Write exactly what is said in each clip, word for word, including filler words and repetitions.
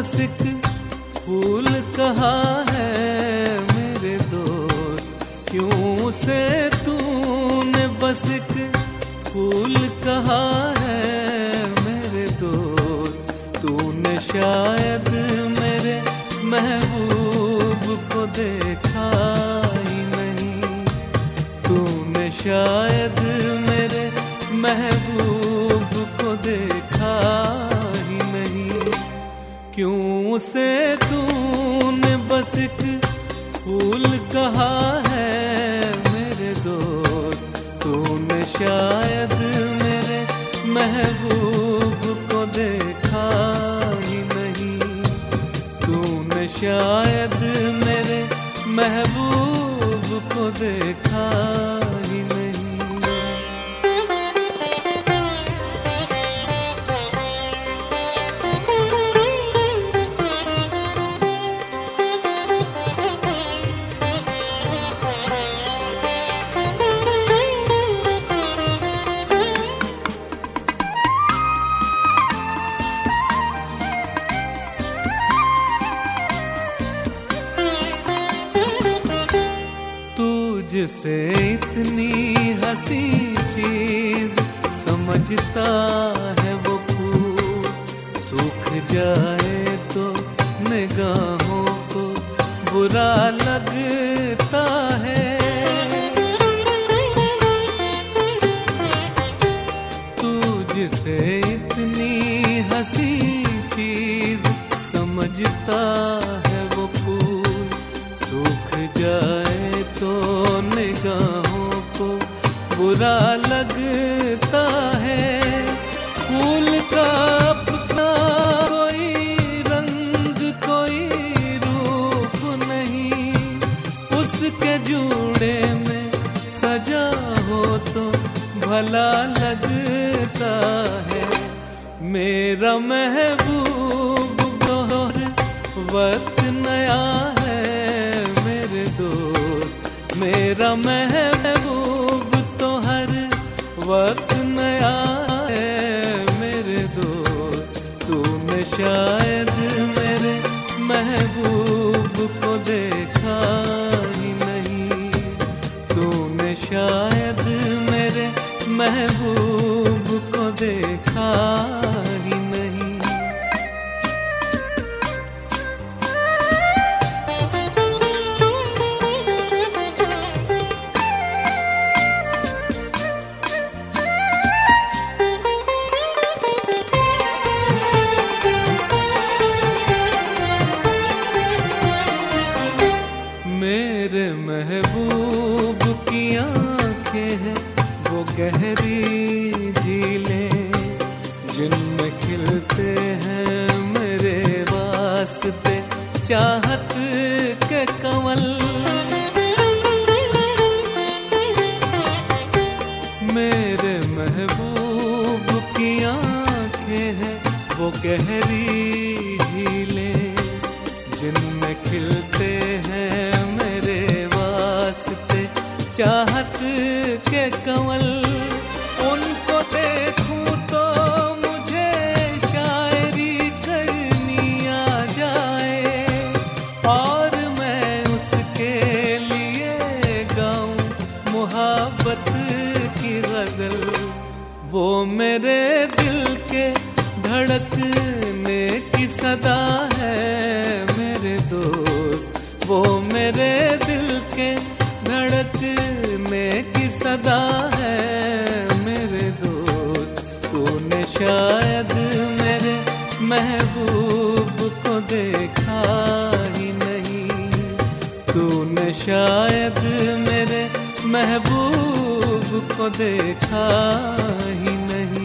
बस एक फूल कहा है मेरे दोस्त, क्यों से तूने बस एक फूल कहा है मेरे दोस्त। तूने शायद मेरे महबूब को देखा ही नहीं, तूने शायद मेरे महबूब को देखा ही नहीं। क्यों से तूने बस एक फूल कहा है मेरे दोस्त, तूने शायद मेरे महबूब को देखा ही नहीं, तूने शायद मेरे महबूब को देखा ही नहीं। तुझसे इतनी हंसी चीज समझता है वो फूल, सूख जाए तो निगाहों को बुरा लगता है। तुझसे इतनी हंसी चीज समझता है वो फूल, सूख जाए तो निगाहों को बुरा लगता है। फूल का अपना कोई रंग कोई रूप नहीं, उसके जूड़े में सजा हो तो भला लगता है। मेरा महबूब दोहर वक्त नया है मेरे दोस्त, मेरा महबूब तो हर वक्त नया है मेरे दोस्त। तूने शायद मेरे महबूब को देखा ही नहीं, तूने शायद मेरे महबूब को देखा ही नहीं। मेरे महबूब की आंखें हैं वो गहरी झीलें, जिनमें खिलते हैं मेरे वास्ते चाहत के कंवल। मेरे महबूब की आंखें हैं वो गहरी झीलें, जिनमें खिलते हैं चाहत के कंवल। उनको देखूं तो मुझे शायरी करनी आ जाए, और मैं उसके लिए गाऊं मोहब्बत की गजल। वो मेरे दिल के धड़कने की सदा है मेरे दोस्त, वो मेरे दिल के धड़कने की सदा है मेरे दोस्त। तूने शायद मेरे महबूब को देखा ही नहीं, तूने शायद मेरे महबूब को देखा ही नहीं।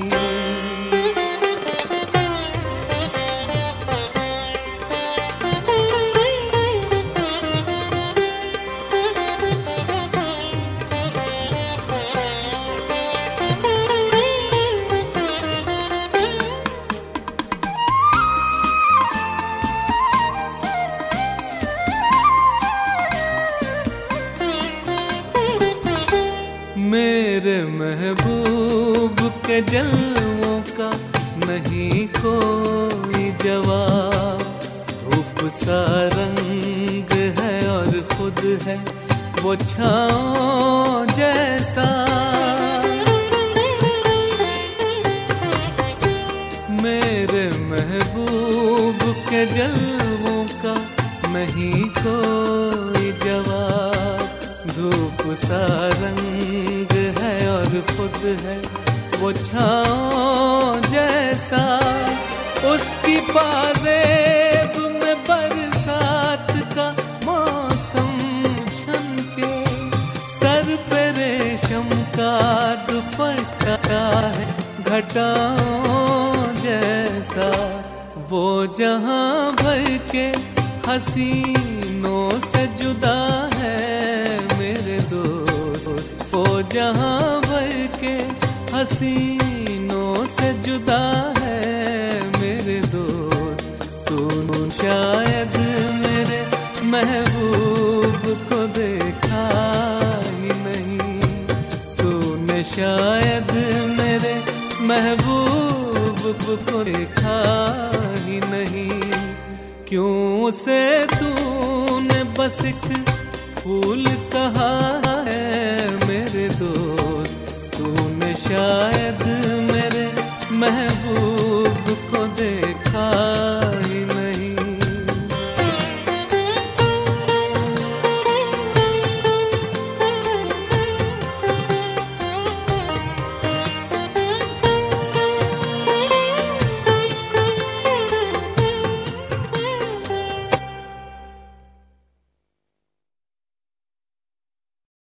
मेरे महबूब के जलवों का नहीं कोई जवाब, सा रंग है और खुद है वो छाँव जैसा। मेरे महबूब के जलवों का नहीं कोई जवाब। धूप सा रंग है और खुद है वो छाँव जैसा। उसकी पाजेब में बरसात का मौसम छनके, सर पे रेशम का दुपट्टा है घटाओं जैसा। वो जहां भर के हसीनों से जुदा है मेरे दोस्त। वो जहां भर के हसीनों से जुदा है मेरे दोस्त। तू शायद मेरे महबूब को देखा ही नहीं। तूने शायद मेरे महबूब को देखा ही नहीं। क्यों उसे तूने बस एक फूल कहा